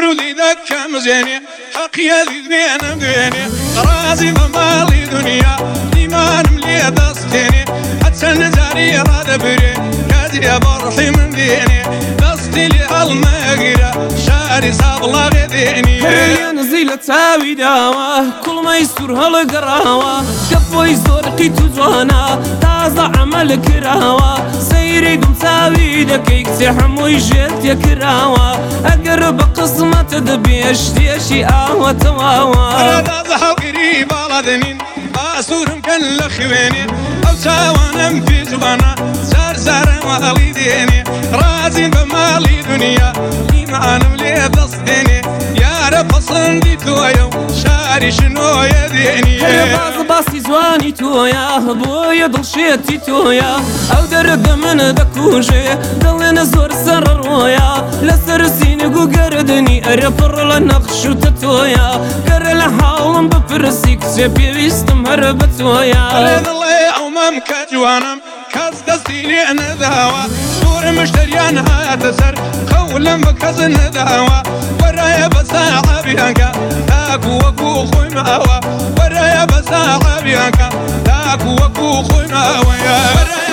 ورودي ذاك مزيني حقيا ذينا مديني رازي بمالي دنيا لما نملي دستيني حتى نزاري راد بري كازي برحي من ديني دستي لي المغيرة شاري صابلا غديني هيا نزيلة تاوي داوة كل ما يسترها القراوة كفو يزور قيتو جوانا تازا عمل كراوة سيري قم تاوي دكيك تحم ويجيت يا كراوة أقرب قسمة تدبيش ديشي آوة تواوة أنا ضحى قريب على ذنين أسور مكان لخويني أو ساوانا في زبانا سار مالي ديني رازين بمالي دنيا لي معانا ملي تصديني يا رب صندي تويا شاري شنو يديني باصي زواني تويا بويا ضل شيتي تويا أو درد من دكوشي ضل نزور سر رويا لسرسيني قو قردني أرفر لنقش وتتويا قر لحاول بفرسيك سبي بيستمر بتويا ريد الله أمام كجوانم كاز دستيني أنا داوا دور مشتريان هاتسر خولا بكزن داوا ورايا بساعة بيانكا تاكو وكو خوي ماوا ورايا بساعة بيانكا تاكو وكو خوي ماوا